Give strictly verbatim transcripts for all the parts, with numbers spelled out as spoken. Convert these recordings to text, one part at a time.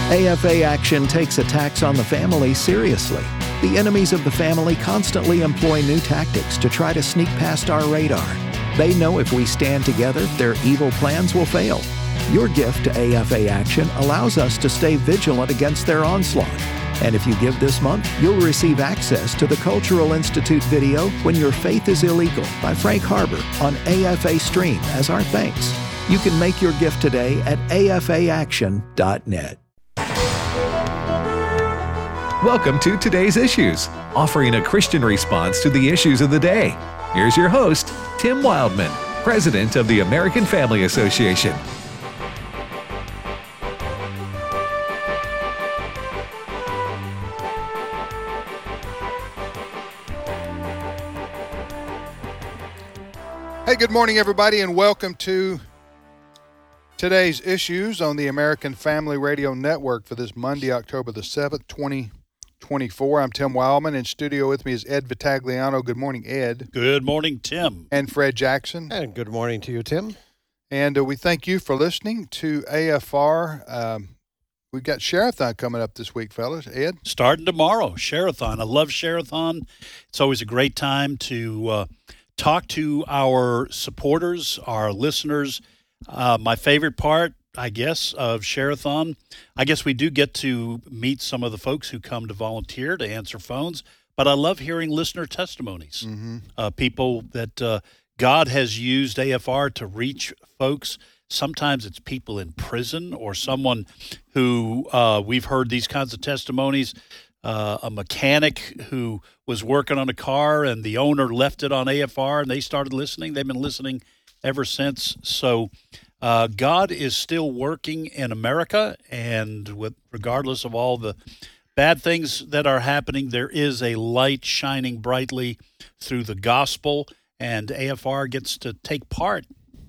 A F A Action takes attacks on the family seriously. The enemies of the family constantly employ new tactics to try to sneak past our radar. They know if we stand together, their evil plans will fail. Your gift to A F A Action allows us to stay vigilant against their onslaught. And if you give this month, you'll receive access to the Cultural Institute video When Your Faith is Illegal by Frank Harbor on A F A Stream as our thanks. You can make your gift today at A F A action dot net. Welcome to Today's Issues, offering a Christian response to the issues of the day. Here's your host, Tim Wildman, President of the American Family Association. Hey, good morning, everybody, and welcome to Today's Issues on the American Family Radio Network for this Monday, October the seventh, twenty twenty-four. I'm Tim Wildman. In studio with me is Ed Vitagliano. Good morning, Ed. Good morning, Tim. And Fred Jackson. And good morning to you, Tim. And uh, we thank you for listening to A F R. Um, we've got Share-a-thon coming up this week, fellas. Ed? Starting tomorrow, Share-a-thon. I love Share-a-thon. It's always a great time to uh, talk to our supporters, our listeners. Uh, my favorite part, I guess, of Share-a-thon, I guess we do get to meet some of the folks who come to volunteer to answer phones, but I love hearing listener testimonies. Mm-hmm. Uh, people that uh, God has used A F R to reach folks. Sometimes it's people in prison or someone who uh, we've heard these kinds of testimonies. Uh, a mechanic who was working on a car and the owner left it on A F R and they started listening. They've been listening ever since. So uh, God is still working in America, and with regardless of all the bad things that are happening, there is a light shining brightly through the gospel, and A F R gets to take part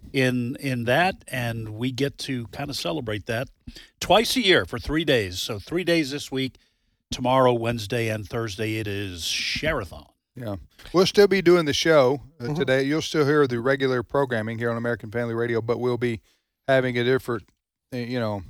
in in that, and we get to kind of celebrate that twice a year for three days. So three days this week, tomorrow, Wednesday, and Thursday, it is Share-a-thon. Yeah. We'll still be doing the show uh, mm-hmm. today. You'll still hear the regular programming here on American Family Radio, but we'll be having a different, uh, you know,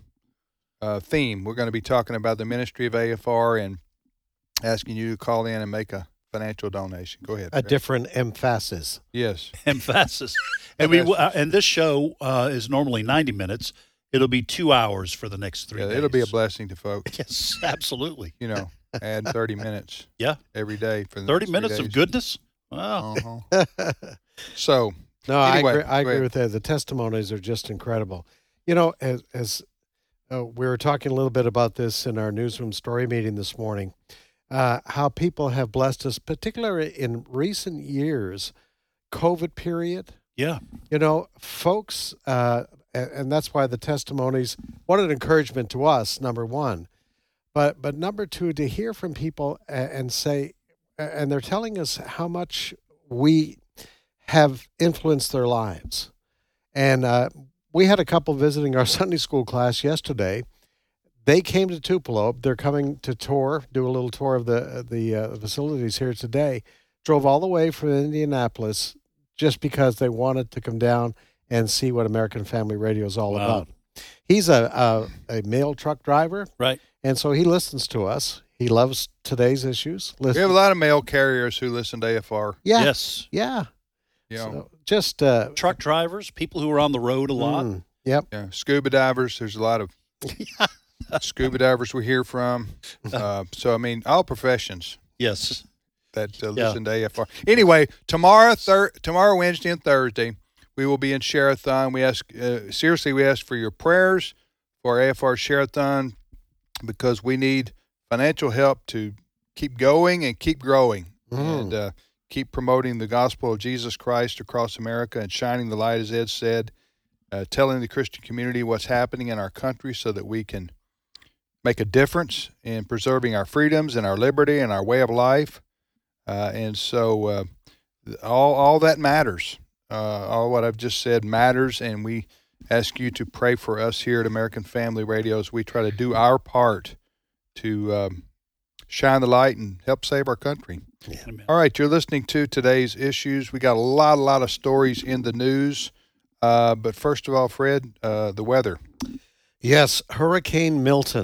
uh, theme. We're going to be talking about the ministry of A F R and asking you to call in and make a financial donation. Go ahead. A Fred. Different emphasis. Yes. Emphasis. And we uh, and this show uh, is normally ninety minutes. It'll be two hours for the next three yeah, days. It'll be a blessing to folks. Yes, absolutely. You know. Add thirty minutes yeah. every day. For the thirty minutes of goodness? Wow. Uh-huh. So, no, anyway, I agree, I agree with that. The testimonies are just incredible. You know, as, as uh, we were talking a little bit about this in our newsroom story meeting this morning, uh, how people have blessed us, particularly in recent years, COVID period. Yeah. You know, folks, uh, and, and that's why the testimonies, what an encouragement to us, number one. But but number two, to hear from people and say, and they're telling us how much we have influenced their lives. And uh, we had a couple visiting our Sunday school class yesterday. They came to Tupelo. They're coming to tour, do a little tour of the the uh, facilities here today. Drove all the way from Indianapolis just because they wanted to come down and see what American Family Radio is all wow. about. He's a, a a mail truck driver. Right. And so he listens to us. He loves Today's Issues. Listen. We have a lot of mail carriers who listen to A F R. Yeah. Yes. Yeah. Yeah. So just uh, truck drivers, people who are on the road a lot. Mm, yep. Yeah. Scuba divers. There's a lot of scuba divers we hear from. Uh, so I mean, all professions. Yes. That uh, yeah. listen to A F R. Anyway, tomorrow, thir- tomorrow, Wednesday, and Thursday, we will be in Share-a-thon. We ask uh, seriously, we ask for your prayers for A F R Share-a-thon, because we need financial help to keep going and keep growing mm. and uh, keep promoting the gospel of Jesus Christ across America and shining the light, as Ed said, uh, telling the Christian community what's happening in our country so that we can make a difference in preserving our freedoms and our liberty and our way of life. Uh, and so uh, all all that matters. Uh, all what I've just said matters, and we ask you to pray for us here at American Family Radio as we try to do our part to um, shine the light and help save our country. Yeah. All right, you're listening to Today's Issues. We got a lot, a lot of stories in the news. Uh, but first of all, Fred, uh, the weather. Yes, Hurricane Milton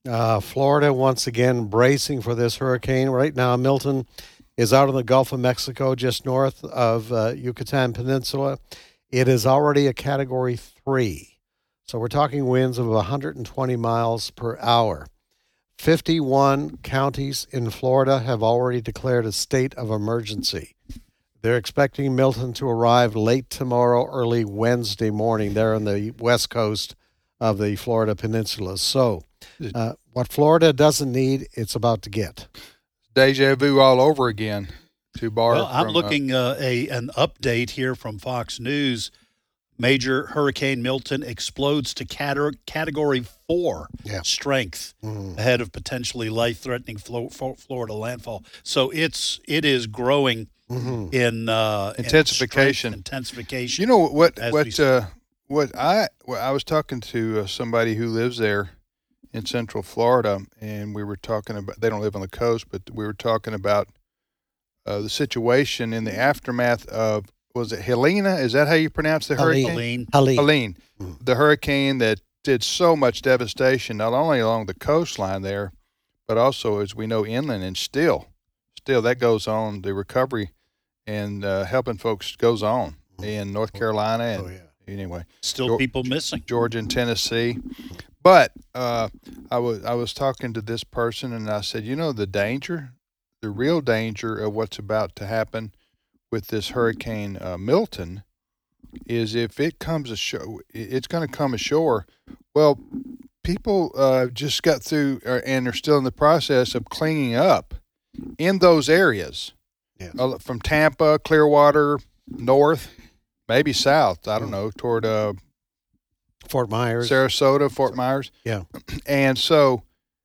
Uh, Florida, once again, bracing for this hurricane. Right now, Milton is out in the Gulf of Mexico, just north of uh, Yucatan Peninsula. It is already a Category three. So we're talking winds of one hundred twenty miles per hour. fifty-one counties in Florida have already declared a state of emergency. They're expecting Milton to arrive late tomorrow, early Wednesday morning there on the west coast of the Florida Peninsula. So uh, what Florida doesn't need, it's about to get. Deja vu all over again. To borrow Well, I'm from, looking uh, a an update here from Fox News. Major Hurricane Milton explodes to cate- Category four Yeah. strength Mm. ahead of potentially life-threatening Flo- Florida landfall. So it's it is growing Mm-hmm. in uh, in Intensification. strength, intensification. You know what? as What? we Uh, what I? What I was talking to uh, somebody who lives there in Central Florida, and we were talking about. They don't live on the coast, but we were talking about uh, the situation in the aftermath of. Was it Helena? Is that how you pronounce the Helene. hurricane? Helene. Helene. Helene, the hurricane that did so much devastation, not only along the coastline there, but also, as we know, inland, and still, still that goes on. The recovery and uh, helping folks goes on in North Carolina and Oh, yeah. anyway, Still Geor- people missing. Georgia and Tennessee. But uh, I was I was talking to this person, and I said, you know, the danger, the real danger of what's about to happen with this hurricane uh, Milton is if it comes ashore, it's going to come ashore. Well, people uh, just got through uh, and are still in the process of cleaning up in those areas, Yes. uh, from Tampa, Clearwater, north, maybe south. I don't know, toward uh, Fort Myers. Sarasota, Fort Myers. Yeah. And so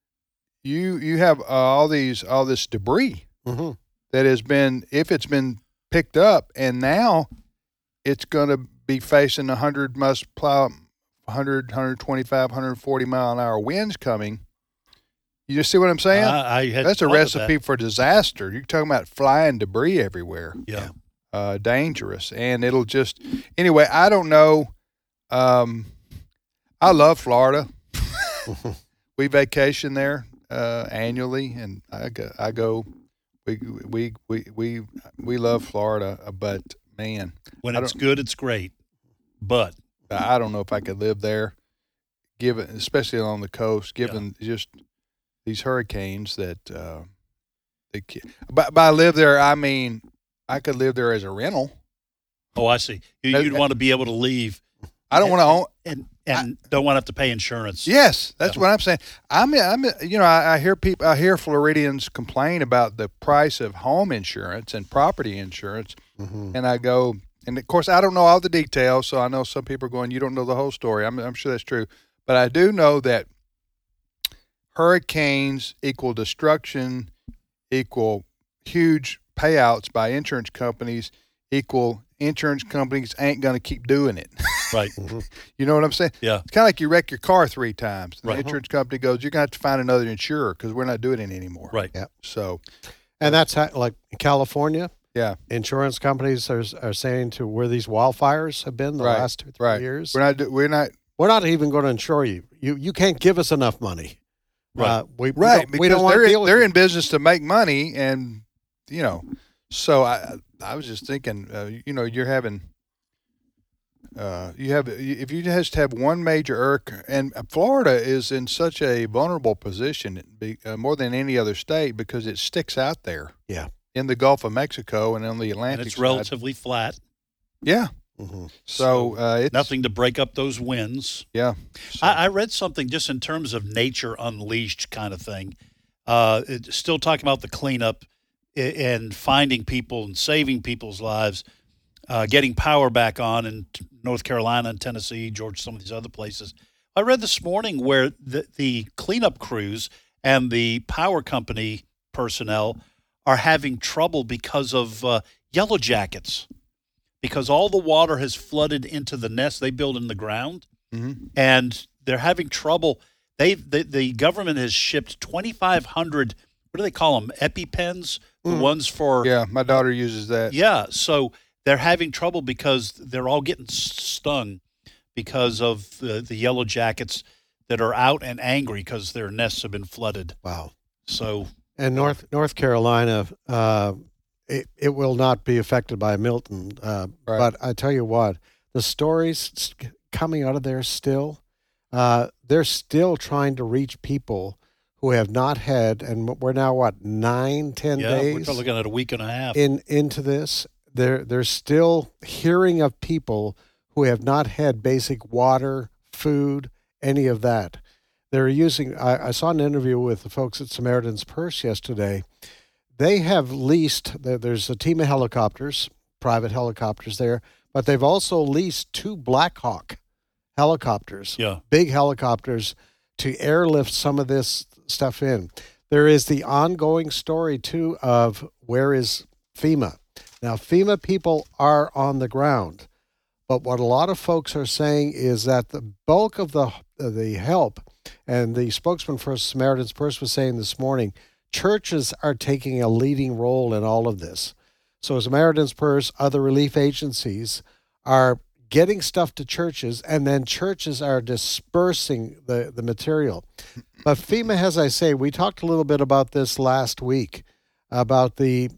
you you have uh, all these all this debris Mm-hmm. that has been, if it's been picked up, and now it's going to be facing one hundred must plow one hundred, one twenty-five, one forty mile an hour winds coming. You just see what I'm saying? I, I had That's a thought of recipe that. for disaster. You're talking about flying debris everywhere. Yeah. Uh, dangerous, and it'll just anyway. I don't know. Um, I love Florida. We vacation there uh, annually, and I go. I go. We we we we we love Florida, uh, but man, When I it's don't- good, it's great. But I don't know if I could live there. Given, especially along the coast, given just these hurricanes that. Uh, they, ca- by by live there, I mean I could live there as a rental. oh, I see. You, Uh, you'd want to be able to leave I don't want to own. and and don't want to have to pay insurance. Yes, that's Yeah. what I'm saying. I'm, I'm, you know, I, I hear people, I hear Floridians complain about the price of home insurance and property insurance, Mm-hmm. and I go, and of course, I don't know all the details, so I know some people are going, you don't know the whole story. I'm, I'm sure that's true, but I do know that hurricanes equal destruction, equal huge payouts by insurance companies, equal insurance companies ain't going to keep doing it. Right. You know what I'm saying? Yeah. It's kind of like you wreck your car three times. The Right. insurance company goes, you're going to have to find another insurer because we're not doing it anymore. Right. Yeah. So, And that's how, like California, yeah, insurance companies are, are saying to where these wildfires have been the Right, last two, three right. years. We're not, do- we're not, We're not even going to insure you. You you can't give us enough money. Right. Uh, we, we right, don't, because we don't want they're, to deal in, with they're you. in business to make money. And, you know, so I, I was just thinking, uh, you know, you're having, uh, you have, if you just have one major irk, and Florida is in such a vulnerable position, be, uh, more than any other state, because it sticks out there. Yeah. In the Gulf of Mexico and on the Atlantic And it's side. relatively flat. Yeah. Mhm. So, uh, it's Nothing to break up those winds. Yeah. So- I, I read something just in terms of nature unleashed kind of thing. Uh, it, still talking about the cleanup i- and finding people and saving people's lives, uh, getting power back on in t- North Carolina and Tennessee, Georgia, some of these other places. I read this morning where the, the cleanup crews and the power company personnel are having trouble because of uh, yellow jackets, because all the water has flooded into the nest they build in the ground, Mhm. and they're having trouble. They the, the government has shipped twenty-five hundred. What do they call them? EpiPens, the Mm. ones for yeah, my daughter uses that. yeah. So they're having trouble because they're all getting s- stung because of the, the yellow jackets. that are out and angry because their nests have been flooded. Wow. So, And North North Carolina, uh, it, it will not be affected by Milton. Uh, Right. But I tell you what, the stories coming out of there still, uh, they're still trying to reach people who have not had, and we're now, what, nine, ten yeah, days we're looking at a week and a half. in into this. They're, they're still hearing of people who have not had basic water, food, any of that. They're using, I, I saw an interview with the folks at Samaritan's Purse yesterday. They have leased, there's a team of helicopters, private helicopters there, but they've also leased two Black Hawk helicopters, Yeah. big helicopters, to airlift some of this stuff in. There is the ongoing story, too, of where is FEMA. Now, FEMA people are on the ground, but what a lot of folks are saying is that the bulk of the the help, and the spokesman for Samaritan's Purse was saying this morning, churches are taking a leading role in all of this. So Samaritan's Purse, other relief agencies are getting stuff to churches, and then churches are dispersing the, the material. But FEMA, as I say, we talked a little bit about this last week, about the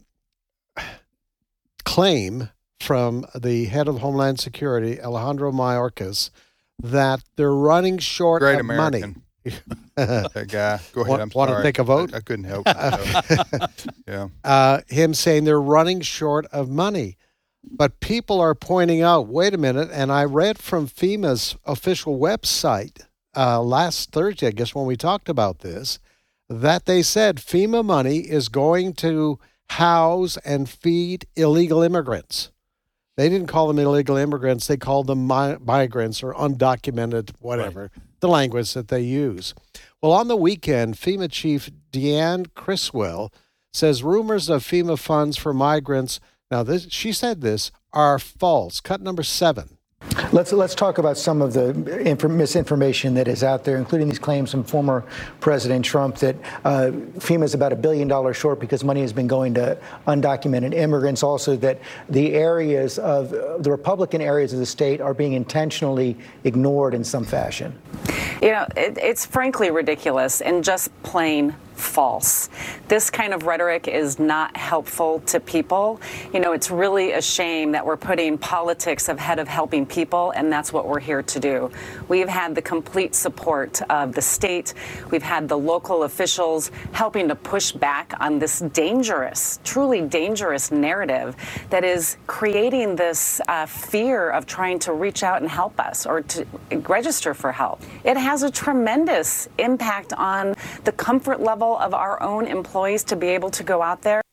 claim from the head of Homeland Security, Alejandro Mayorkas, that they're running short Great of American. money. That guy. Go ahead. Want- I'm want to sorry. take a vote? I, I couldn't help it. Yeah. uh, him saying they're running short of money. But people are pointing out, wait a minute, and I read from FEMA's official website uh, last Thursday, I guess when we talked about this, that they said FEMA money is going to house and feed illegal immigrants. They didn't call them illegal immigrants. They called them mi- migrants or undocumented, whatever, right. The language that they use. Well, on the weekend, FEMA Chief Deanne Criswell says rumors of FEMA funds for migrants, now this, she said this, are false. Cut number seven. Let's let's talk about some of the inf- misinformation that is out there, including these claims from former President Trump that uh, FEMA is about a billion dollars short because money has been going to undocumented immigrants. Also, that the areas of the Republican areas of the state are being intentionally ignored in some fashion. You know, it, it's frankly ridiculous and just plain false. This kind of rhetoric is not helpful to people. You know, it's really a shame that we're putting politics ahead of helping people, and that's what we're here to do. We've had the complete support of the state. We've had the local officials helping to push back on this dangerous, truly dangerous narrative that is creating this uh, fear of trying to reach out and help us or to register for help. It has a tremendous impact on the comfort level of our own employees to be able to go out there.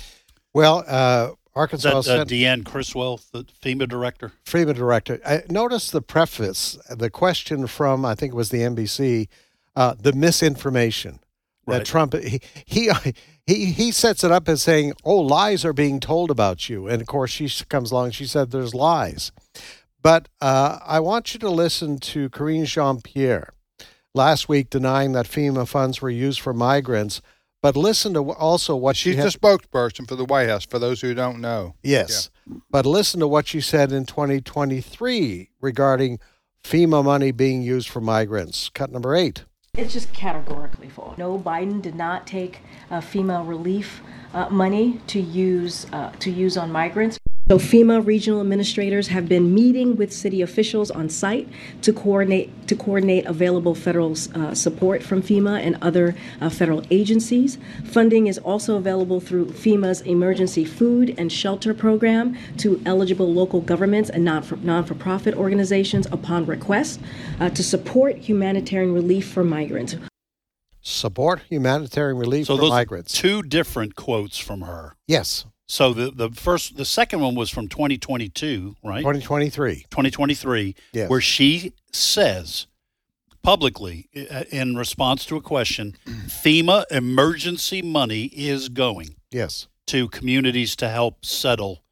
Well, uh, Arkansas Is that, uh, sent Deanne Criswell, the FEMA director? FEMA director. I noticed the preface, the question from, I think it was the N B C, uh, the misinformation that Right. Trump, he, he, he, he sets it up as saying, oh, lies are being told about you. And of course, she comes along, she said there's lies. But uh, I want you to listen to Karine Jean-Pierre last week denying that FEMA funds were used for migrants, but listen to also what she She's had. the spokesperson for the White House, for those who don't know. Yes, but listen to what she said in twenty twenty-three regarding FEMA money being used for migrants. Cut number eight. It's just categorically false. No, Biden did not take uh, FEMA relief uh, money to use uh, to use on migrants. So FEMA regional administrators have been meeting with city officials on site to coordinate to coordinate available federal uh, support from FEMA and other uh, federal agencies. Funding is also available through FEMA's Emergency Food and Shelter Program to eligible local governments and non for, non-for-profit organizations upon request uh, to support humanitarian relief for migrants. Support humanitarian relief So for those migrants. two different quotes from her. Yes, So the, the first, the second one was from twenty twenty-two, right? twenty twenty-three. twenty twenty-three, Yes. where she says publicly uh, in response to a question, FEMA emergency money is going Yes. to communities to help settle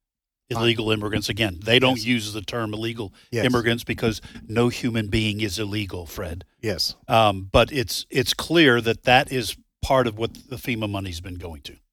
illegal immigrants. Again, they don't Yes. use the term illegal Yes. immigrants because no human being is illegal, Fred. Yes. Um, but it's it's clear that that is part of what the FEMA money's been going to.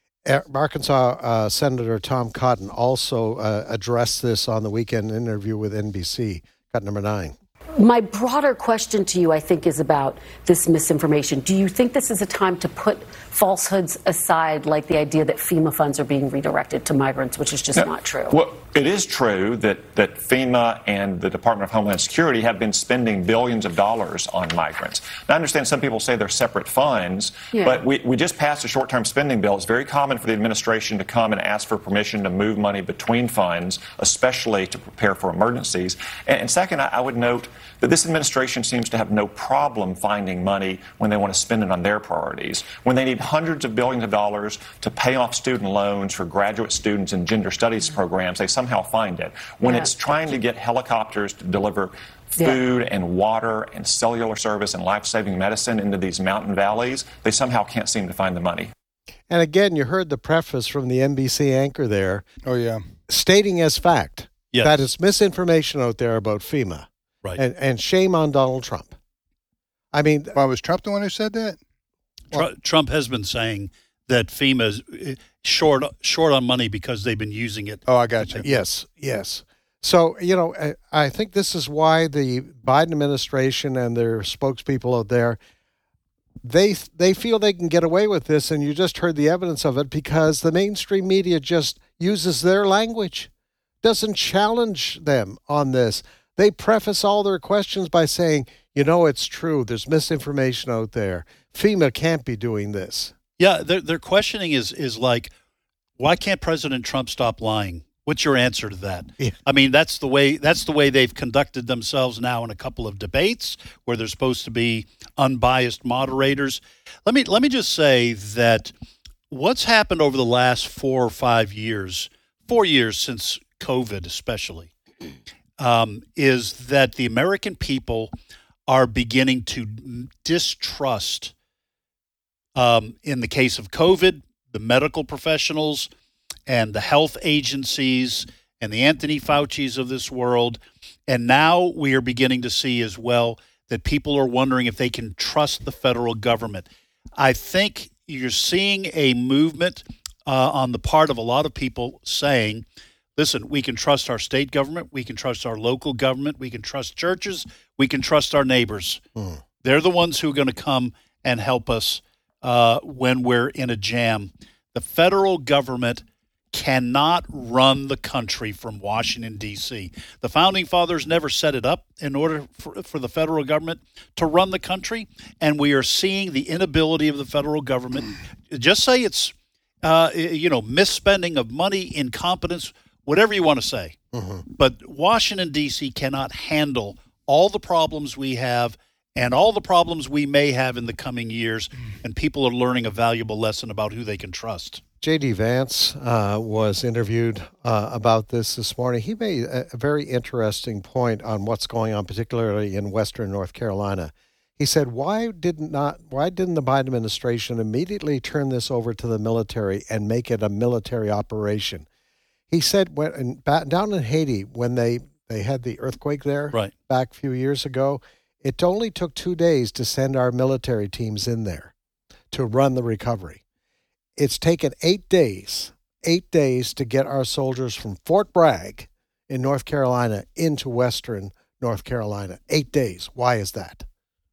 Arkansas uh, Senator Tom Cotton also uh, addressed this on the weekend interview with N B C. Cut number nine. my broader question to you, I think, is about this misinformation. Do you think this is a time to put falsehoods aside, like the idea that FEMA funds are being redirected to migrants, which is just no, not true? Well, it is true that, that FEMA and the Department of Homeland Security have been spending billions of dollars on migrants. Now, I understand some people say they're separate funds, yeah. but we, we just passed a short-term spending bill. It's very common for the administration to come and ask for permission to move money between funds, especially to prepare for emergencies. And, and second, I, I would note that this administration seems to have no problem finding money when they want to spend it on their priorities. When they need hundreds of billions of dollars to pay off student loans for graduate students in gender studies programs, they somehow find it. When yeah. it's trying to get helicopters to deliver food yeah. and water and cellular service and life-saving medicine into these mountain valleys, they somehow can't seem to find the money. And again, you heard the preface from the N B C anchor there. Oh, yeah. Stating as fact yes. that it's misinformation out there about FEMA. Right. And, and shame on Donald Trump. I mean, well, was Trump the one who said that? Well, Trump has been saying that FEMA is short short on money because they've been using it. Oh, I got you. Yes, yes. So, you know, I, I think this is why the Biden administration and their spokespeople out there, they they feel they can get away with this, and you just heard the evidence of it because the mainstream media just uses their language, doesn't challenge them on this. They preface all their questions by saying, you know, it's true. There's misinformation out there. FEMA can't be doing this. Yeah, their, their questioning is is like, why can't President Trump stop lying? What's your answer to that? Yeah. I mean, that's the way that's the way they've conducted themselves now in a couple of debates where they're supposed to be unbiased moderators. Let me let me just say that what's happened over the last four or five years, four years since COVID especially, Um, is that the American people are beginning to distrust, um, in the case of COVID, the medical professionals and the health agencies and the Anthony Fauci's of this world. And now we are beginning to see as well that people are wondering if they can trust the federal government. I think you're seeing a movement uh, on the part of a lot of people saying, listen, we can trust our state government. We can trust our local government. We can trust churches. We can trust our neighbors. Mm. They're the ones who are going to come and help us uh, when we're in a jam. The federal government cannot run the country from Washington, D C The Founding Fathers never set it up in order for, for the federal government to run the country, and we are seeing the inability of the federal government. Just say it's, uh, you know, misspending of money, incompetence, whatever you want to say. Mm-hmm. But Washington, D C cannot handle all the problems we have and all the problems we may have in the coming years, and people are learning a valuable lesson about who they can trust. J D. Vance uh, was interviewed uh, about this this morning. He made a, a very interesting point on what's going on, particularly in Western North Carolina. He said, "Why didn't not? Why didn't the Biden administration immediately turn this over to the military and make it a military operation?" He said, "When in, back, down in Haiti, when they, they had the earthquake there right. back a few years ago, it only took two days to send our military teams in there to run the recovery. It's taken eight days, eight days to get our soldiers from Fort Bragg in North Carolina into Western North Carolina. Eight days. Why is that?"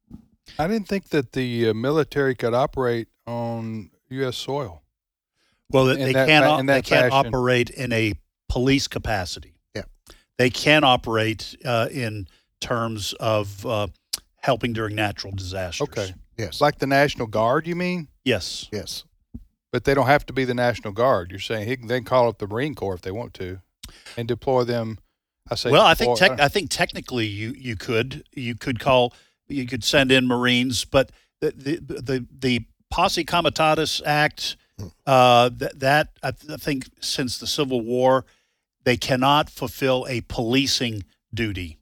I didn't think that the uh, military could operate on U S soil. Well, they, they can't. They can't fashion. operate in a police capacity. Yeah, they can operate uh, in terms of uh, helping during natural disasters. Okay. Yes. Like the National Guard, you mean? Yes. Yes. But they don't have to be the National Guard. You're saying he can, they can call up the Marine Corps if they want to, and deploy them. I say. Well, deploy, I think tec- I think technically you, you could you could call you could send in Marines, but the the the, the Posse Comitatus Act uh, that that I, th- I think since the Civil War they cannot fulfill a policing duty.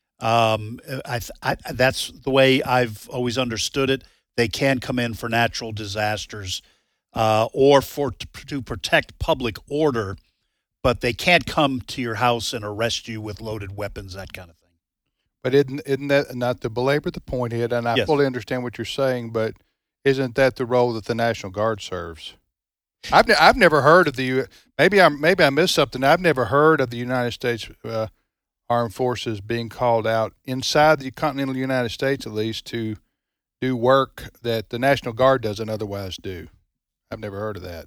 Um, I, I that's the way I've always understood it. They can come in for natural disasters. Uh, or for to, to protect public order, but they can't come to your house and arrest you with loaded weapons, that kind of thing. But isn't, isn't that, not to belabor the point here, and I yes. fully understand what you're saying, but isn't that the role that the National Guard serves? I've ne- I've never heard of the, maybe I maybe I missed something, I've never heard of the United States uh, armed forces being called out inside the continental United States, at least, to do work that the National Guard doesn't otherwise do. I've never heard of that.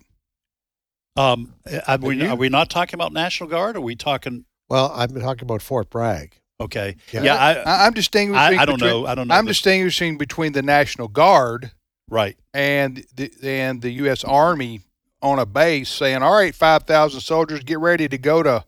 Um, are we, are we not talking about National Guard? Or are we talking? Well, I'm talking about Fort Bragg. Okay. Yeah, yeah I, I, I'm distinguishing. I, I don't between, know. I don't know. I'm this. distinguishing between the National Guard, right, and the and the U S Army on a base saying, "All right, five thousand soldiers, get ready to go to,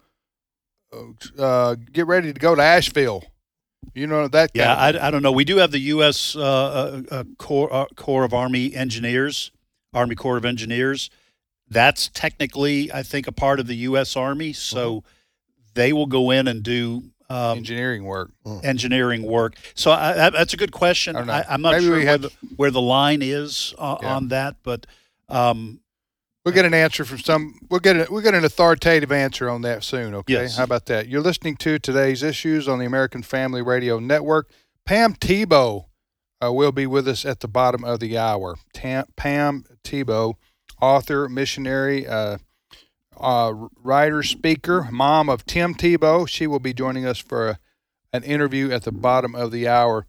uh, get ready to go to Asheville." You know that. Yeah, kind of I, I don't know. We do have the U S Uh, uh, Corps uh, Corps of Army Engineers, Army Corps of Engineers. That's technically, I think, a part of the U S Army. So mm-hmm. they will go in and do um, engineering work. Engineering work. So I, I, that's a good question. I I, I'm not Maybe sure we where had, the, where the line is uh, yeah. on that, but um, we'll get an answer from some. We'll get a, we'll get an authoritative answer on that soon. Okay, yes. How about that? You're listening to Today's Issues on the American Family Radio Network. Pam Tebow uh, will be with us at the bottom of the hour. Tam, Pam Tebow, author, missionary, uh, uh, writer, speaker, mom of Tim Tebow. She will be joining us for a, an interview at the bottom of the hour.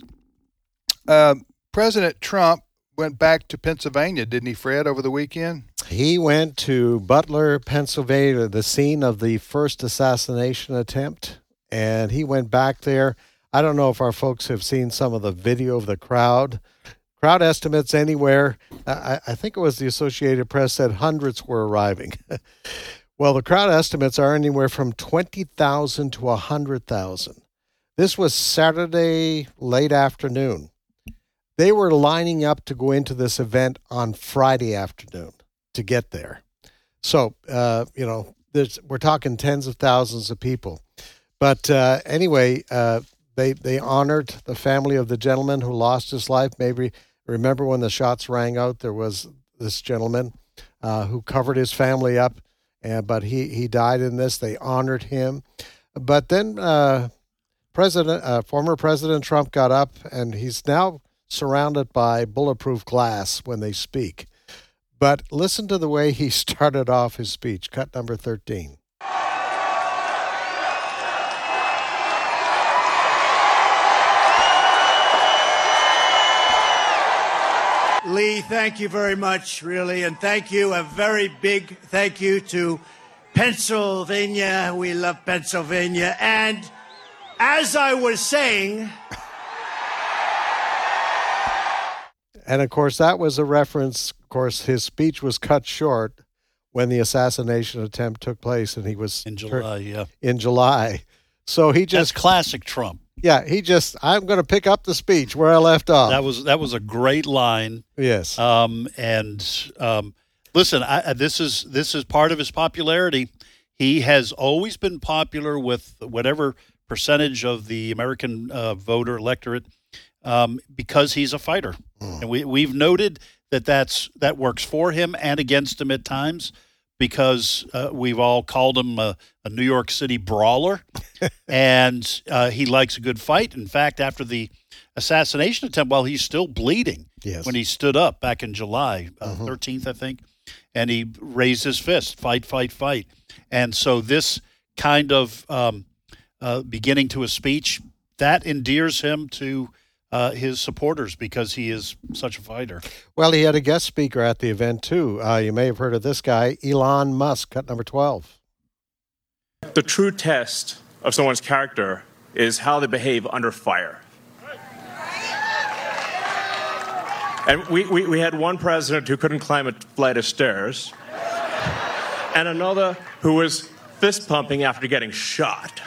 Uh, President Trump went back to Pennsylvania, didn't he, Fred, over the weekend? He went to Butler, Pennsylvania, the scene of the first assassination attempt, and he went back there. I don't know if our folks have seen some of the video of the crowd. Crowd estimates anywhere, I, I think it was the Associated Press said hundreds were arriving. Well, the crowd estimates are anywhere from twenty thousand to one hundred thousand. This was Saturday late afternoon. They were lining up to go into this event on Friday afternoon to get there. So, uh, you know, there's, we're talking tens of thousands of people. But uh, anyway, uh, they they honored the family of the gentleman who lost his life. Maybe remember when the shots rang out, there was this gentleman uh, who covered his family up, and but he, he died in this. They honored him. But then uh, President, uh, former President Trump got up, and he's now surrounded by bulletproof glass when they speak. But listen to the way he started off his speech, cut number thirteen. Lee, thank you very much, really, and thank you, a very big thank you to Pennsylvania. We love Pennsylvania. And as I was saying... And, of course, that was a reference. Of course, his speech was cut short when the assassination attempt took place, and he was... In July, yeah. In July. So he just... That's classic Trump. Yeah, he just, I'm going to pick up the speech where I left off. That was that was a great line. Yes. Um, and um, listen, I, this is this is part of his popularity. He has always been popular with whatever percentage of the American uh, voter electorate um, because he's a fighter. Mm. And we we've noted that that's that works for him and against him at times, because uh, we've all called him a, a New York City brawler, and uh, he likes a good fight. In fact, after the assassination attempt, while he's still bleeding, yes. when he stood up back in July uh, mm-hmm. thirteenth, I think, and he raised his fist, fight, fight, fight. And so this kind of um, uh, beginning to a speech, that endears him to Uh, his supporters because he is such a fighter. Well, he had a guest speaker at the event, too. Uh, you may have heard of this guy, Elon Musk, cut number twelve. The true test of someone's character is how they behave under fire. And we, we, we had one president who couldn't climb a flight of stairs, and another who was fist pumping after getting shot.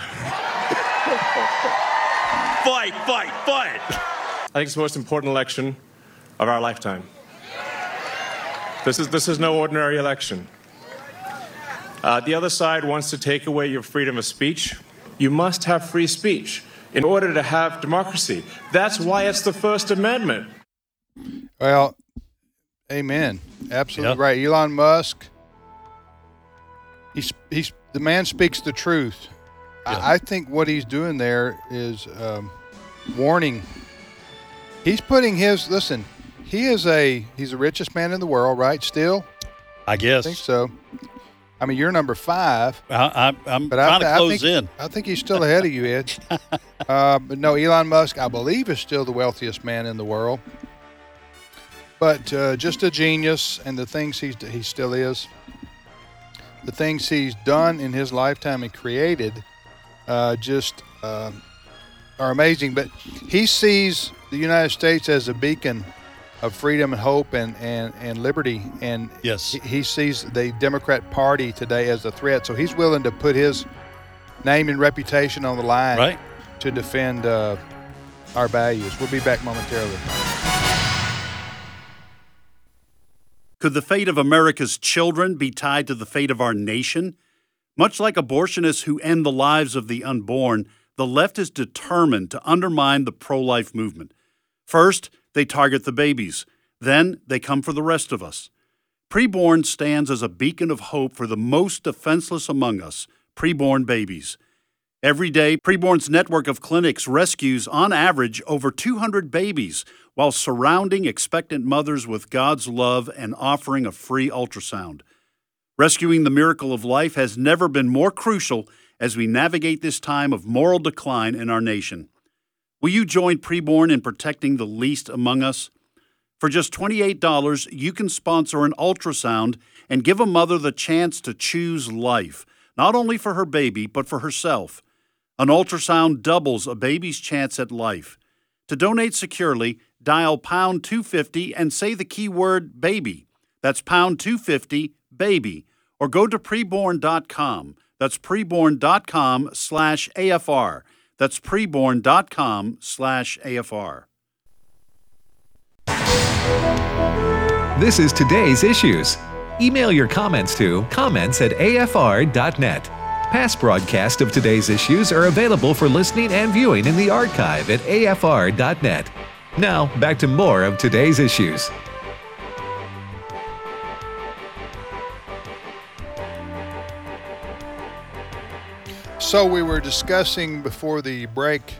Fight, fight, fight! I think it's the most important election of our lifetime. This is this is no ordinary election. Uh, the other side wants to take away your freedom of speech. You must have free speech in order to have democracy. That's why it's the First Amendment. Well, amen. Absolutely yep. right. Elon Musk, he's, he's, the man speaks the truth. Yeah. I, I think what he's doing there is um, warning. He's putting his, listen, he is a, he's the richest man in the world, right? Still? I guess. I think so. I mean, you're number five. I, I, I'm but trying I, to close I think, in. I think he's still ahead of you, Ed. uh, but no, Elon Musk, I believe, is still the wealthiest man in the world. But uh, just a genius, and the things he's, he still is. The things he's done in his lifetime and created uh, just uh, are amazing. But he sees the United States as a beacon of freedom and hope and, and, and liberty. And yes. he, he sees the Democrat Party today as a threat. So he's willing to put his name and reputation on the line right. to defend uh, our values. We'll be back momentarily. Could the fate of America's children be tied to the fate of our nation? Much like abortionists who end the lives of the unborn, the left is determined to undermine the pro-life movement. First, they target the babies. Then they come for the rest of us. Preborn stands as a beacon of hope for the most defenseless among us, preborn babies. Every day, Preborn's network of clinics rescues, on average, over two hundred babies while surrounding expectant mothers with God's love and offering a free ultrasound. Rescuing the miracle of life has never been more crucial as we navigate this time of moral decline in our nation. Will you join Preborn in protecting the least among us? For just twenty-eight dollars, you can sponsor an ultrasound and give a mother the chance to choose life, not only for her baby, but for herself. An ultrasound doubles a baby's chance at life. To donate securely, dial pound two fifty and say the keyword baby. That's pound two fifty, baby. Or go to preborn dot com. That's preborn dot com slash A F R. That's preborn dot com slash A F R. This is Today's Issues. Email your comments to comments at A F R dot net. Past broadcasts of Today's Issues are available for listening and viewing in the archive at A F R dot net. Now, back to more of Today's Issues. So we were discussing before the break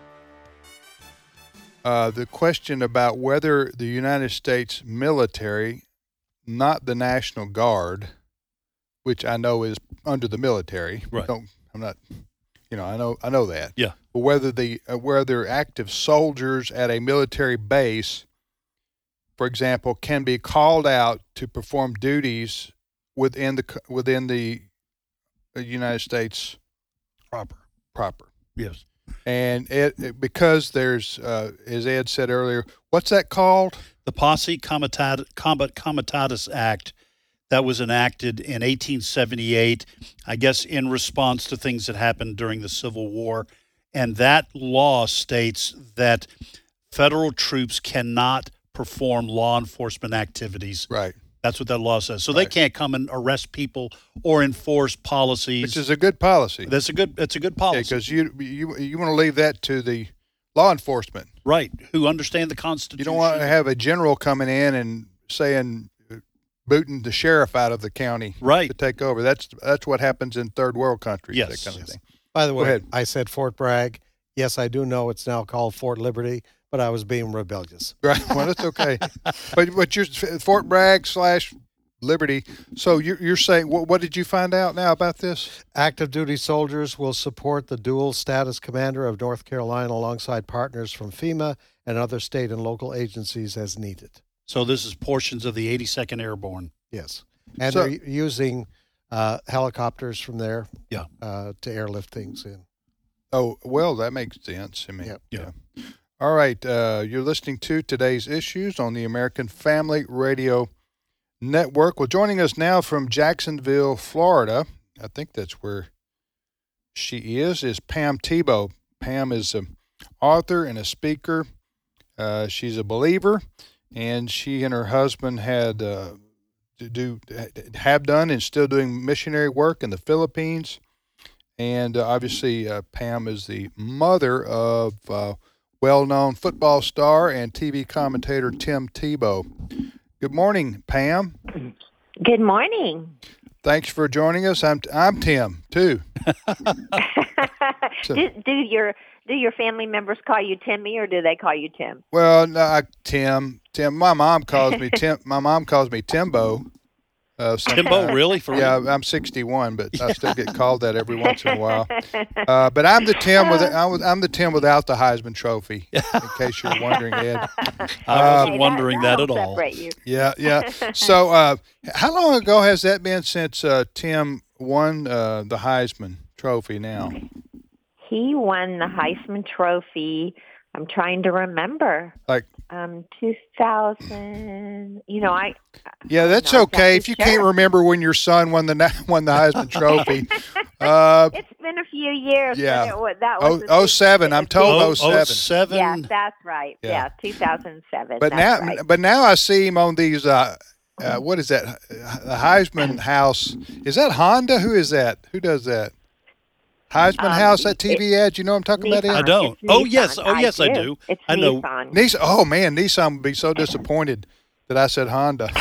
uh, the question about whether the United States military, not the National Guard, which I know is under the military. Right. Don't, I'm not, you know, I know I know that. Yeah. But whether the uh, whether active soldiers at a military base, for example, can be called out to perform duties within the within the United States proper proper. Yes. And it, it because there's uh, as Ed said earlier, what's that called? The Posse Comitatus, Combat Comitatus Act that was enacted in eighteen seventy-eight, I guess in response to things that happened during the Civil War. And that law states that federal troops cannot perform law enforcement activities. Right. That's what that law says. So right. they can't come and arrest people or enforce policies. Which is a good policy. That's a good. That's a good policy. Because yeah, you you you want to leave that to the law enforcement, right? Who understand the Constitution. You don't want to have a general coming in and saying, booting the sheriff out of the county, right, to take over. That's that's what happens in third world countries. Yes. That kind of yes. thing. By the way, I said Fort Bragg. Yes, I do know it's now called Fort Liberty, but I was being rebellious. Right. Well, that's okay. but but you're Fort Bragg slash Liberty. So you're, you're saying, what, what did you find out now about this? Active duty soldiers will support the dual status commander of North Carolina alongside partners from FEMA and other state and local agencies as needed. So this is portions of the eighty-second Airborne. Yes. And So- they're using uh, helicopters from there Yeah. uh, to airlift things in. Oh, well, that makes sense. I mean, Yep. Yeah. All right. Uh, you're listening to Today's Issues on the American Family Radio Network. Well, joining us now from Jacksonville, Florida, I think that's where she is, is Pam Tebow. Pam is an author and a speaker. Uh, she's a believer, and she and her husband had uh, do have done and still doing missionary work in the Philippines. And uh, obviously, uh, Pam is the mother of uh, well-known football star and T V commentator Tim Tebow. Good morning, Pam. Good morning. Thanks for joining us. I'm I'm Tim too. So- do, do your do your family members call you Timmy, or do they call you Tim? Well, no, I, Tim. Tim. My mom calls me Tim. My mom calls me Timbo. Uh, some, Timbo, uh, really? For yeah, real? I'm sixty-one, but I still get called that every once in a while. Uh, but I'm the Tim with I'm the Tim without the Heisman Trophy. In case you're wondering, Ed. I wasn't Hey, wondering that, that'll at all. separate you. Yeah, yeah. So, uh, how long ago has that been since uh, Tim won uh, the Heisman Trophy? Now, He won the Heisman Trophy. I'm trying to remember. like, Um, two thousand. You know, I. yeah, that's not okay exactly if you sure. can't remember when your son won the na- won the Heisman Trophy. Uh, It's been a few years. yeah. But it, wa- that oh, was a oh big- seven. I'm told oh seven. seven. Yeah, that's right. Yeah. Yeah, two thousand seven. But that's now, right. but now I see him on these. Uh, uh, what is that? The Heisman House. Is that Honda? Who is that? Who does that? Heisman Um, House. That T it- V ad. You know what I'm talking about? Nissan. Ed? I don't. It's Oh, Nissan. yes. Oh, yes, I do. It's I know. Nissan. Nissan. Oh man, Nissan would be so disappointed that I said Honda.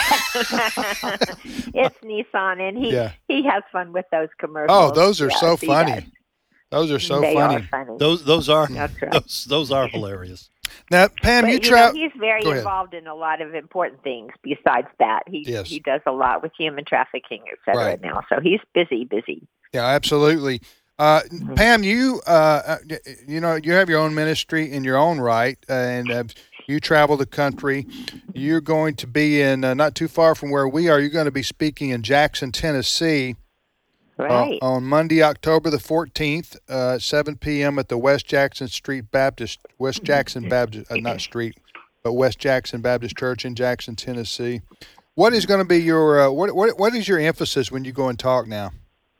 It's Nissan, and he Yeah. he has fun with those commercials. Oh, those are Yes, so he funny. does. Those are so they funny. Are funny. Those those are That's right. those, those are hilarious. Now, Pam, But, you you know, travel. he's very Go ahead. involved in a lot of important things besides that. He Yes. he does a lot with human trafficking, et cetera, Right. now. So he's busy, busy. Yeah, absolutely. Uh, Pam, you uh, you know you have your own ministry in your own right, uh, and uh, you travel the country. You're going to be in uh, not too far from where we are. You're going to be speaking in Jackson, Tennessee, Right. uh, on Monday, October the fourteenth, uh, seven p.m. at the West Jackson Street Baptist West Jackson Baptist, uh, not Street, but West Jackson Baptist Church in Jackson, Tennessee. What is going to be your uh, what what what is your emphasis when you go and talk now?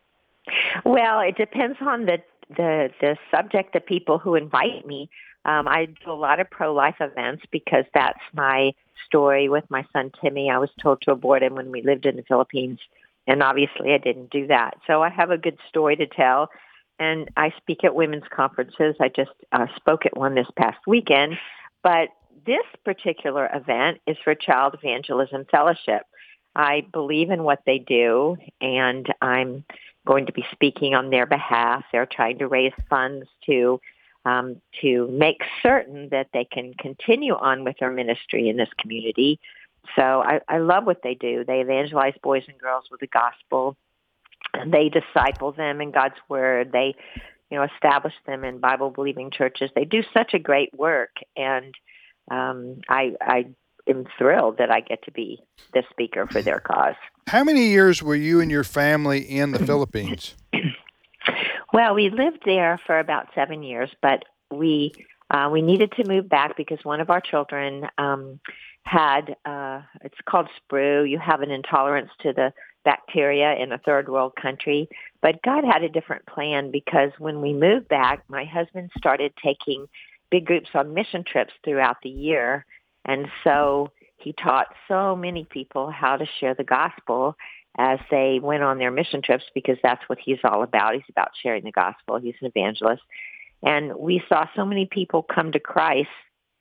Well, it depends on the the the subject, the people who invite me. Um, I do a lot of pro-life events because that's my story with my son Timmy. I was told to abort him when we lived in the Philippines, and obviously I didn't do that. So I have a good story to tell, and I speak at women's conferences. I just uh, spoke at one this past weekend, but this particular event is for Child Evangelism Fellowship. I believe in what they do, and I'm going to be speaking on their behalf. They're trying to raise funds to um, to make certain that they can continue on with their ministry in this community. So I, I love what they do. They evangelize boys and girls with the gospel, and they disciple them in God's word. They, you know, establish them in Bible-believing churches. They do such a great work, and um, I, I am thrilled that I get to be the speaker for their cause. How many years were you and your family in the Philippines? Well, we lived there for about seven years, but we uh, we needed to move back because one of our children um, had, uh, it's called sprue. You have an intolerance to the bacteria in a third world country. But God had a different plan because when we moved back, my husband started taking big groups on mission trips throughout the year. And so he taught so many people how to share the gospel as they went on their mission trips because that's what he's all about. He's about sharing the gospel. He's an evangelist. And we saw so many people come to Christ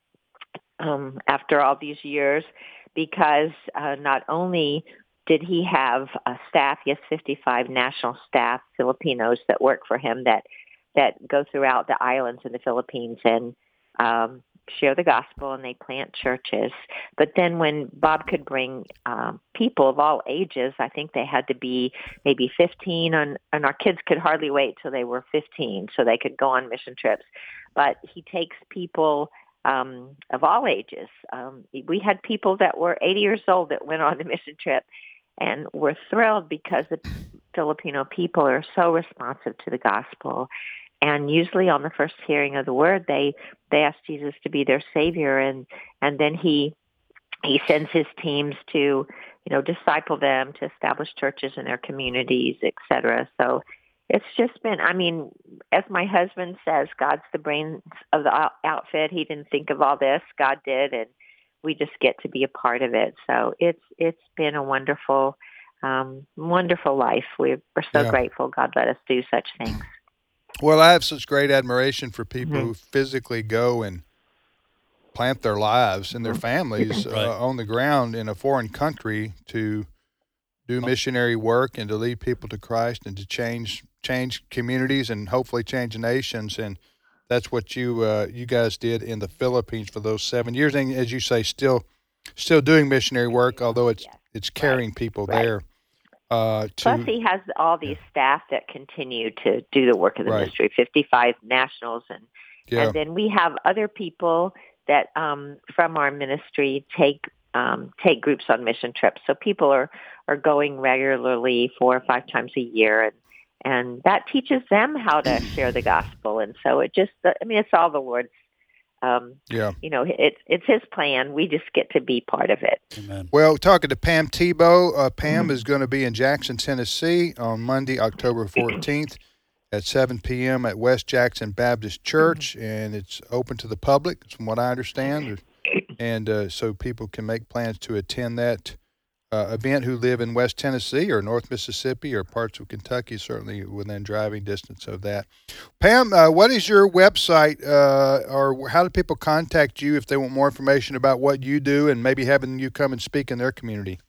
um, after all these years because uh, not only did he have a staff, he has fifty-five national staff Filipinos that work for him that, that go throughout the islands in the Philippines and um, share the gospel, and they plant churches. But then when Bob could bring um, people of all ages, I think they had to be maybe fifteen, and, and our kids could hardly wait till they were fifteen so they could go on mission trips. But he takes people um, of all ages. Um, we had people that were eighty years old that went on the mission trip, and we're thrilled because the Filipino people are so responsive to the gospel. And usually on the first hearing of the word, they, they ask Jesus to be their savior. And, and then he, he sends his teams to, you know, disciple them, to establish churches in their communities, et cetera. So it's just been, I mean, as my husband says, God's the brains of the outfit. He didn't think of all this. God did. And we just get to be a part of it. So it's, it's been a wonderful, um, wonderful life. We're, we're so Yeah. grateful God let us do such things. Well, I have such great admiration for people Mm-hmm. who physically go and plant their lives and their families Right. uh, on the ground in a foreign country to do missionary work and to lead people to Christ and to change change communities and hopefully change nations. And that's what you uh, you guys did in the Philippines for those seven years. And as you say, still still doing missionary work, although it's it's carrying people Right. there. Uh, to, Plus, he has all these yeah. staff that continue to do the work of the right. ministry, fifty-five nationals. And, yeah. and then we have other people that um, from our ministry take um, take groups on mission trips. So people are, are going regularly four or five times a year. And, and that teaches them how to share the gospel. And so it just, I mean, it's all the Lord's. Um, yeah, you know, it's it's his plan. We just get to be part of it. Amen. Well, talking to Pam Tebow, uh, Pam mm-hmm. is going to be in Jackson, Tennessee on Monday, October fourteenth at seven p.m. at West Jackson Baptist Church, mm-hmm. and it's open to the public, from what I understand, and uh, so people can make plans to attend that uh, event who live in West Tennessee or North Mississippi or parts of Kentucky, certainly within driving distance of that. Pam, uh, what is your website, uh, or how do people contact you if they want more information about what you do and maybe having you come and speak in their community?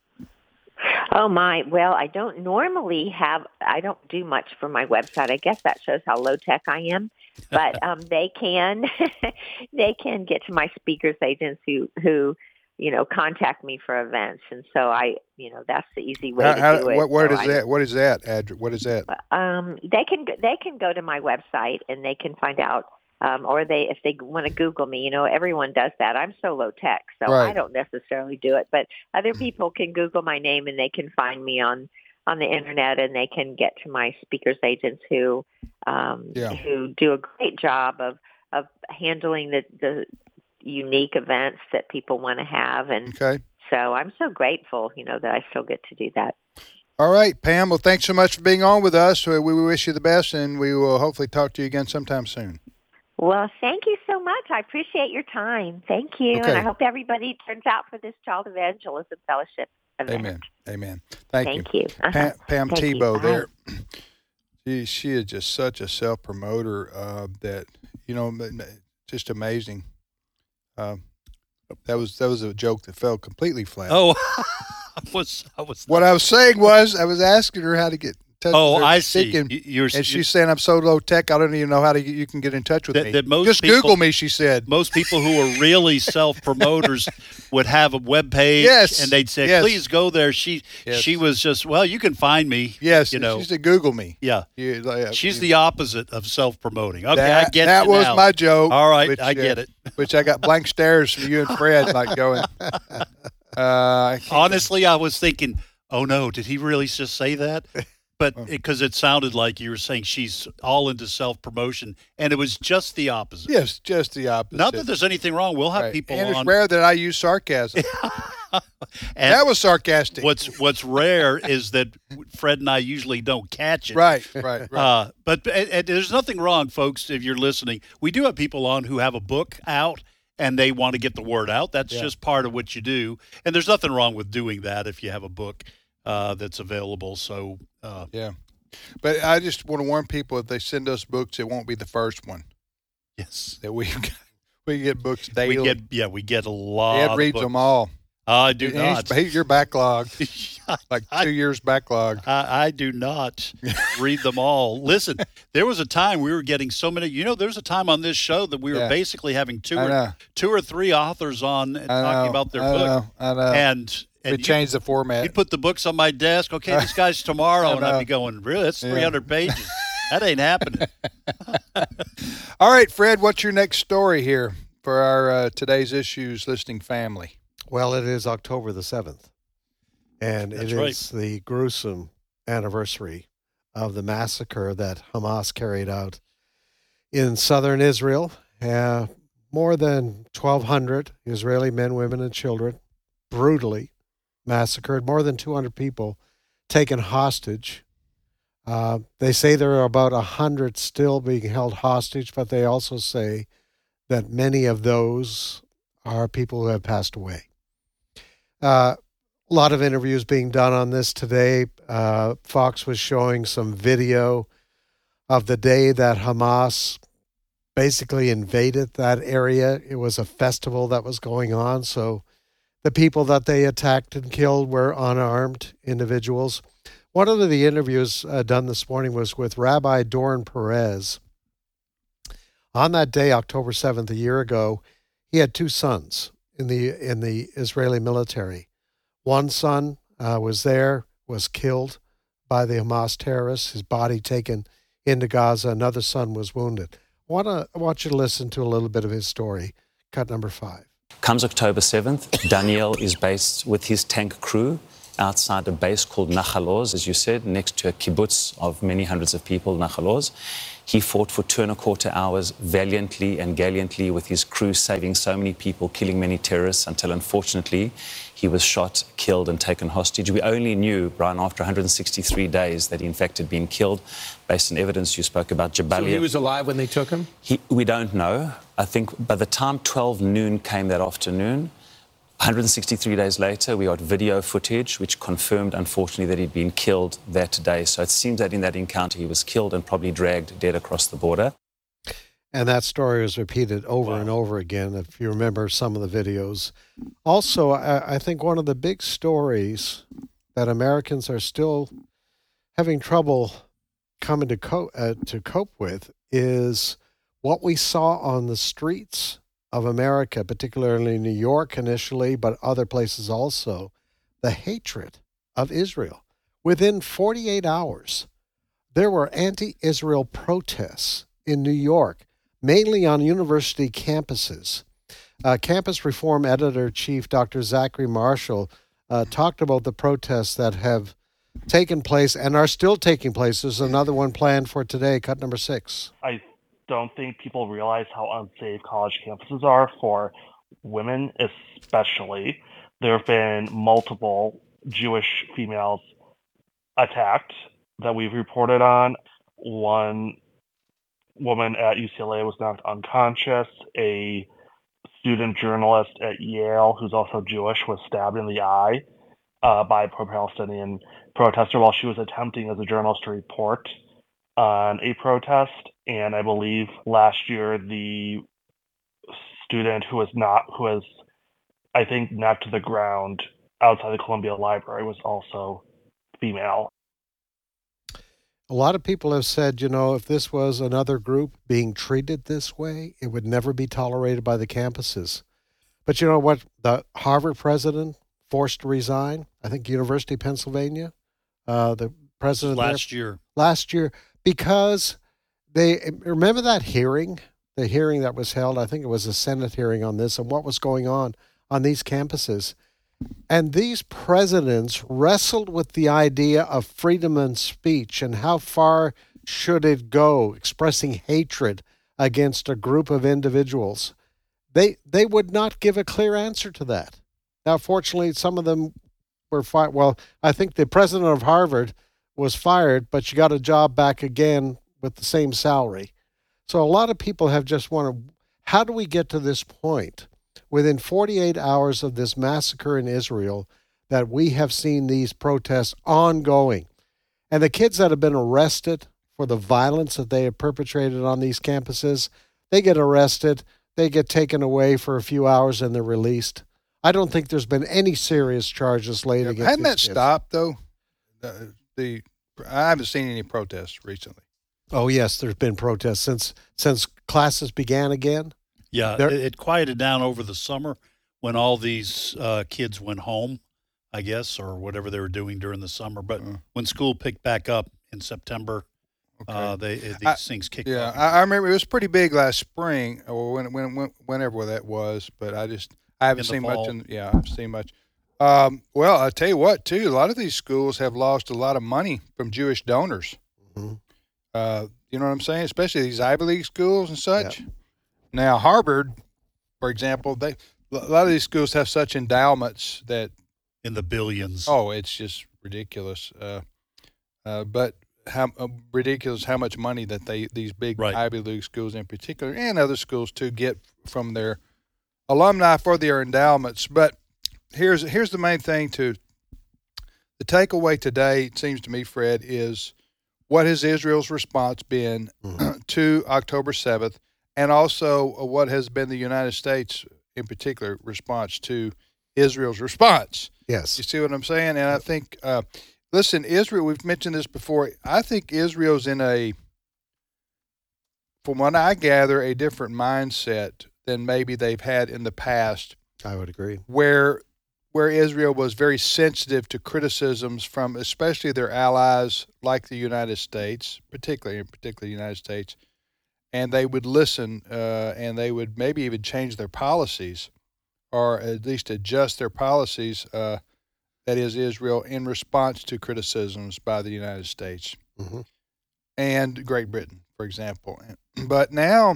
Oh, my. Well, I don't normally have, I don't do much for my website. I guess that shows how low-tech I am. But um, they can they can get to my speakers agents who, who you know, contact me for events. And so I, you know, that's the easy way how, to how, do it. What, what so is I, that? What is that, Adri? What is that? Um, they can, they can go to my website and they can find out, um, or they, if they want to Google me, you know, everyone does that. I'm so low tech, so right. I don't necessarily do it, but other people can Google my name and they can find me on, on the internet, and they can get to my speakers agents who, um, yeah. who do a great job of, of handling the, the, unique events that people want to have. And okay. so I'm so grateful, you know, that I still get to do that. All right, Pam. Well, thanks so much for being on with us. We wish you the best, and we will hopefully talk to you again sometime soon. Well, thank you so much. I appreciate your time. Thank you. Okay. And I hope everybody turns out for this Child Evangelism Fellowship event. Amen. Amen. Thank, thank you. you. Uh-huh. Pam, Pam thank Tebow you. there. She, she is just such a self-promoter uh, that, you know, just amazing. Um, that was that was a joke that fell completely flat. Oh, I was I was. What I was saying was I was asking her how to get in touch oh, with her. I see. And, you're, and she's you're, saying I'm so low tech. I don't even know how to you can get in touch with that, me. That most Just people, Google me, she said. Most people who are really self promoters would have a web page, yes, and they'd say, yes. "Please go there." She yes. she was just well, you can find me. Yes, you know. She said, "Google me." Yeah, you, uh, she's you, the opposite of self promoting. Okay, that, I get that you was now. my joke. All right, which, I get uh, it. Which I got blank stares from you and Fred, like going. Uh, Honestly, I was thinking, "Oh no, did he really just say that?" But because it, it sounded like you were saying she's all into self-promotion, and it was just the opposite. Yes, just the opposite. Not that there's anything wrong. We'll have right. people and on. And it's rare that I use sarcasm. And that was sarcastic. What's What's rare is that Fred and I usually don't catch it. Right, right, right. Uh, but and, and there's nothing wrong, folks, if you're listening. We do have people on who have a book out, and they want to get the word out. That's yeah. just part of what you do. And there's nothing wrong with doing that if you have a book uh, that's available. So, uh, yeah. But I just want to warn people, if they send us books, it won't be the first one. Yes. That we we get books daily. We get, yeah, we get a lot Ed of reads books. them all. I do and not. He's, you're backlogged, like two I, years backlogged. I, I do not read them all. Listen, there was a time we were getting so many. You know, there was a time on this show that we were yeah. basically having two or, two or three authors on and talking about their I book. Know, I know. And, and we changed the format. You put the books on my desk. Okay, this guy's tomorrow. And I'd be going, really? That's three hundred yeah. pages. That ain't happening. All right, Fred, what's your next story here for our uh, Today's Issues listening family? Well, it is October the seventh, and That's it right. is the gruesome anniversary of the massacre that Hamas carried out in southern Israel. Uh, more than twelve hundred Israeli men, women, and children brutally massacred, more than two hundred people taken hostage. Uh, they say there are about one hundred still being held hostage, but they also say that many of those are people who have passed away. Uh, a lot of interviews being done on this today. Uh, Fox was showing some video of the day that Hamas basically invaded that area. It was a festival that was going on, so the people that they attacked and killed were unarmed individuals. One of the interviews uh, done this morning was with Rabbi Doron Perez. On that day, October seventh, a year ago, he had two sons in the in the Israeli military. One son uh, was there, was killed by the Hamas terrorists, his body taken into Gaza. Another son was wounded. I, wanna, I want you to listen to a little bit of his story. Cut number five. Comes October seventh, Daniel is based with his tank crew outside a base called Nachal Oz, as you said, next to a kibbutz of many hundreds of people, Nachal Oz. He fought for two and a quarter hours valiantly and gallantly with his crew, saving so many people, killing many terrorists, until unfortunately he was shot, killed and taken hostage. We only knew, Brian, after one hundred sixty-three days that he in fact had been killed, based on evidence you spoke about. Jabalia. So he was alive when they took him? He, we don't know. I think by the time twelve noon came that afternoon, one hundred sixty-three days later, we got video footage which confirmed, unfortunately, that he'd been killed that day. So it seems that in that encounter he was killed and probably dragged dead across the border. And that story was repeated over wow. and over again, if you remember some of the videos. Also, I, I think one of the big stories that Americans are still having trouble coming to, co- uh, to cope with is what we saw on the streets of America, particularly New York initially, but other places also, the hatred of Israel. Within forty-eight hours, there were anti-Israel protests in New York, mainly on university campuses. Uh, Campus Reform Editor-Chief Doctor Zachary Marshall uh, talked about the protests that have taken place and are still taking place. There's another one planned for today, cut number six. I don't think people realize how unsafe college campuses are for women especially. There have been multiple Jewish females attacked that we've reported on. One woman at U C L A was knocked unconscious. A student journalist at Yale, who's also Jewish, was stabbed in the eye uh, by a pro-Palestinian protester while she was attempting as a journalist to report on a protest. And I believe last year the student who was not, who was, I think, knocked to the ground outside the Columbia Library was also female. A lot of people have said, you know, if this was another group being treated this way, it would never be tolerated by the campuses. But you know what? The Harvard president forced to resign. I think University of Pennsylvania, uh, the president last there, year. Last year, because they remember that hearing, the hearing that was held. I think it was a Senate hearing on this and what was going on on these campuses. And these presidents wrestled with the idea of freedom of speech and how far should it go, expressing hatred against a group of individuals. They they would not give a clear answer to that. Now, fortunately, some of them were fired. Well, I think the president of Harvard was fired, but she got a job back again with the same salary. So a lot of people have just wondered, how do we get to this point? Within forty-eight hours of this massacre in Israel, that we have seen these protests ongoing. And the kids that have been arrested for the violence that they have perpetrated on these campuses, they get arrested, they get taken away for a few hours, and they're released. I don't think there's been any serious charges laid yeah, against Hadn't that kids. stopped, though? The, the I haven't seen any protests recently. Oh, yes, there's been protests since since classes began again. Yeah, There- it, it quieted down over the summer when all these uh, kids went home, I guess, or whatever they were doing during the summer. But Mm. when school picked back up in September, uh, they it, these I- things kicked Yeah, off. I, I remember it was pretty big last spring, or when, when, when whenever that was. But I just I haven't In the seen much. fall. In, yeah, I haven't seen much. Um, well, I tell you what, too, a lot of these schools have lost a lot of money from Jewish donors. Mm-hmm. Uh, you know what I'm saying? Especially these Ivy League schools and such. Now, Harvard, for example, they a lot of these schools have such endowments that in the billions. Oh, it's just ridiculous. Uh, uh, but how uh, ridiculous how much money that they these big Right. Ivy League schools in particular, and other schools too, get from their alumni for their endowments. But here's here's the main thing to the takeaway today. It seems to me, Fred, is what has Israel's response been to October seventh, and also uh, what has been the United States in particular response to Israel's response. Yes. You see what I'm saying? And I think, uh, listen, Israel, we've mentioned this before. I think Israel's in a, from what I gather, a different mindset than maybe they've had in the past. I would agree. Where where Israel was very sensitive to criticisms from especially their allies like the United States, particularly, particularly the United States, and they would listen uh, and they would maybe even change their policies or at least adjust their policies, uh, that is Israel, in response to criticisms by the United States mm-hmm. and Great Britain, for example. But now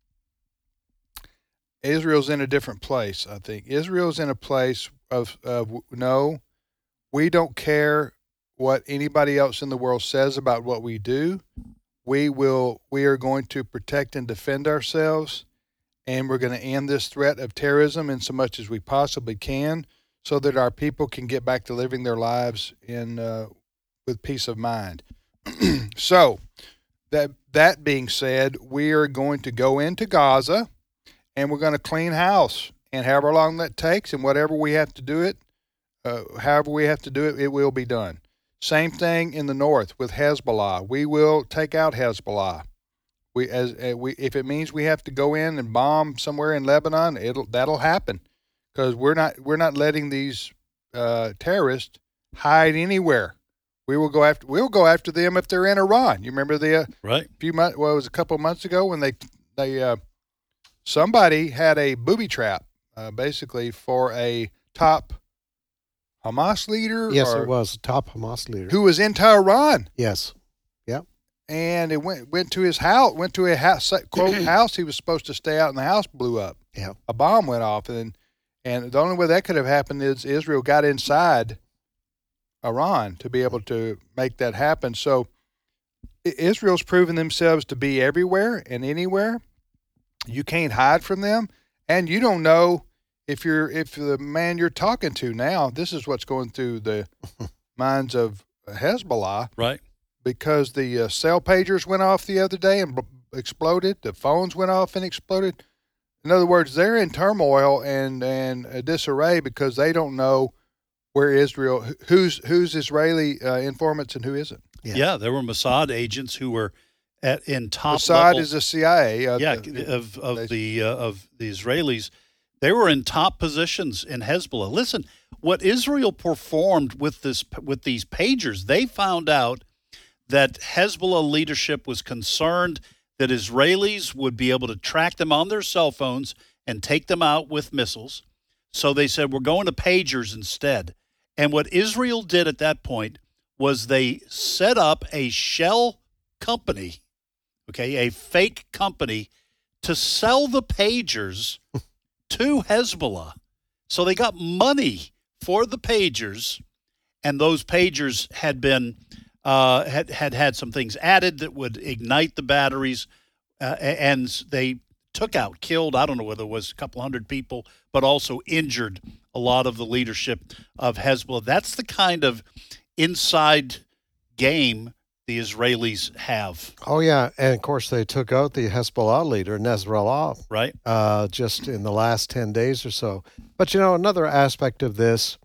Israel's in a different place, I think. Israel's in a place of, of no, we don't care what anybody else in the world says about what we do. We will. We are going to protect and defend ourselves, and we're going to end this threat of terrorism in so much as we possibly can, so that our people can get back to living their lives in uh, with peace of mind. So, that that being said, we are going to go into Gaza, and we're going to clean house, and however long that takes, and whatever we have to do it, uh, however we have to do it, it will be done. Same thing in the north with Hezbollah. We will take out Hezbollah. We as uh, we if it means we have to go in and bomb somewhere in Lebanon, it'll that'll happen, because we're not we're not letting these uh, terrorists hide anywhere. We will go after we'll go after them if they're in Iran. You remember the uh, right few months? Well, it was a couple of months ago when they they uh, somebody had a booby trap uh, basically for a top Hamas leader. Yes, or, it was a top Hamas leader who was in Tehran. Yes, yeah. And it went went to his house, went to a house, quote, house he was supposed to stay out, and the house blew up. Yeah, a bomb went off, and and the only way that could have happened is Israel got inside Iran to be able to make that happen. So Israel's proven themselves to be everywhere and anywhere. You can't hide from them, and you don't know if you're if the man you're talking to now. This is what's going through the minds of Hezbollah, right? Because the uh, cell pagers went off the other day and b- exploded. The phones went off and exploded. In other words, they're in turmoil and and uh, disarray because they don't know where Israel, who's who's Israeli uh, informants and who isn't. Yeah. yeah, there were Mossad agents who were at in top. Mossad level, is the C I A. Uh, yeah, the, of of the uh, of the Israelis. They were in top positions in Hezbollah. Listen, what Israel performed with this with these pagers, they found out that Hezbollah leadership was concerned that Israelis would be able to track them on their cell phones and take them out with missiles. So they said, we're going to pagers instead. And what Israel did at that point was they set up a shell company, okay, a fake company, to sell the pagers to Hezbollah. So they got money for the pagers, and those pagers had been uh, had had had some things added that would ignite the batteries, uh, and they took out, killed, I don't know whether it was a couple hundred people, but also injured a lot of the leadership of Hezbollah. That's the kind of inside game the Israelis have. Oh, yeah. And, of course, they took out the Hezbollah leader, Nasrallah, right? Uh, just in the last ten days or so. But, you know, another aspect of this,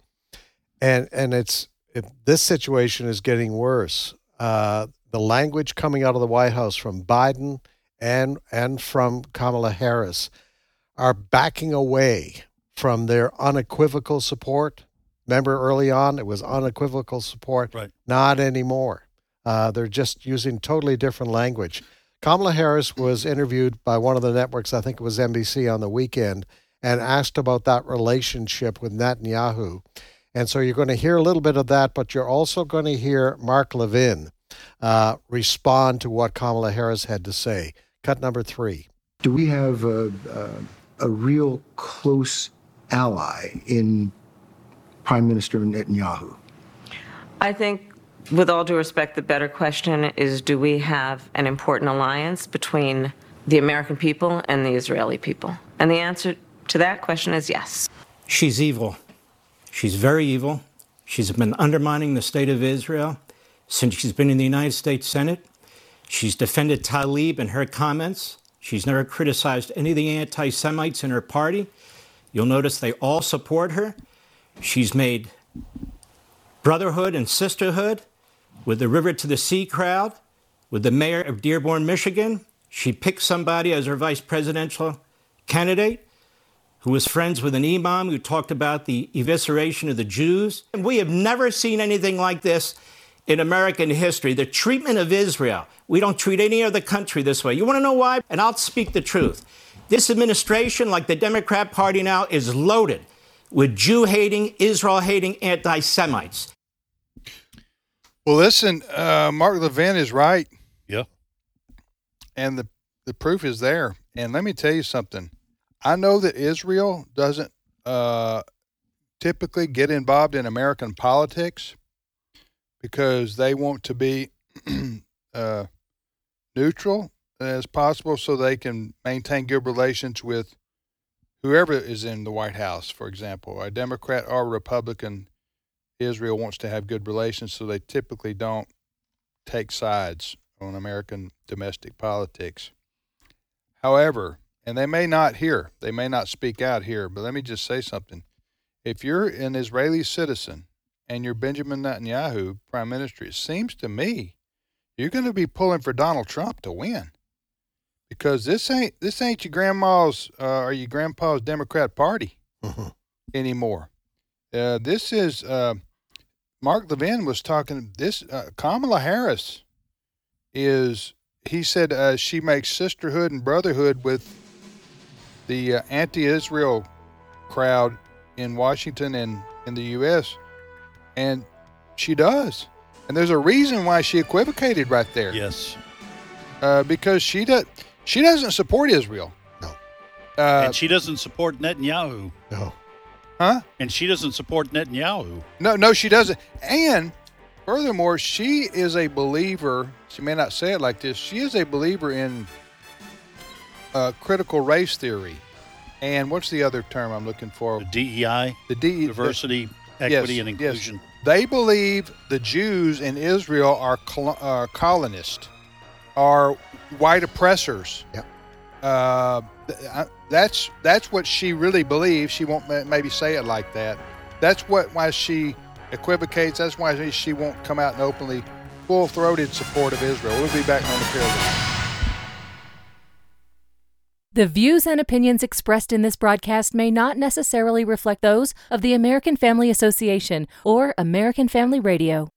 and and it's it, this situation is getting worse. Uh, the language coming out of the White House from Biden and and from Kamala Harris are backing away from their unequivocal support. Remember early on, it was unequivocal support. Right. Not anymore. Uh, they're just using totally different language. Kamala Harris was interviewed by one of the networks, I think it was N B C, on the weekend, and asked about that relationship with Netanyahu. And so you're going to hear a little bit of that, but you're also going to hear Mark Levin uh, respond to what Kamala Harris had to say. Cut number three. Do we have a, a, a real close ally in Prime Minister Netanyahu? I think, with all due respect, the better question is, do we have an important alliance between the American people and the Israeli people? And the answer to that question is yes. She's evil. She's very evil. She's been undermining the state of Israel since she's been in the United States Senate. She's defended Tlaib in her comments. She's never criticized any of the anti-Semites in her party. You'll notice they all support her. She's made brotherhood and sisterhood with the River to the Sea crowd, with the mayor of Dearborn, Michigan. She picked somebody as her vice presidential candidate. who was friends with an imam who talked about the evisceration of the Jews. And we have never seen anything like this in American history. The treatment of Israel. We don't treat any other country this way. You want to know why? And I'll speak the truth. This administration, like the Democrat Party now, is loaded with Jew-hating, Israel-hating anti-Semites. Well, listen, uh, Mark Levin is right. Yeah. And the, the proof is there. And let me tell you something. I know that Israel doesn't uh, typically get involved in American politics because they want to be uh, neutral as possible so they can maintain good relations with whoever is in the White House, for example. A Democrat or a Republican, Israel wants to have good relations, so they typically don't take sides on American domestic politics. However, and they may not hear, they may not speak out here, but let me just say something. If you're an Israeli citizen and you're Benjamin Netanyahu, prime minister, it seems to me you're going to be pulling for Donald Trump to win, because this ain't this ain't your grandma's uh, or your grandpa's Democrat Party mm-hmm. anymore. Uh, this is uh, Mark Levin was talking. This uh, Kamala Harris is. He said uh, she makes sisterhood and brotherhood with the uh, anti-Israel crowd in Washington and in the U S, and she does. And there's a reason why she equivocated right there. Yes. Uh, because she does. She doesn't support Israel. No. Uh, and she doesn't support Netanyahu. No. Huh? And she doesn't support Netanyahu. No, no, she doesn't. And furthermore, she is a believer. She may not say it like this. She is a believer in uh, critical race theory. And what's the other term I'm looking for? The D E I. The D- Diversity, the, equity, yes, and inclusion. Yes. They believe the Jews in Israel are col- uh, colonists, are white oppressors. Yep. Uh, th- that's that's what she really believes. She won't ma- maybe say it like that. That's what why she equivocates. That's why she won't come out and openly, full-throated support of Israel. We'll be back on the field. The views and opinions expressed in this broadcast may not necessarily reflect those of the American Family Association or American Family Radio.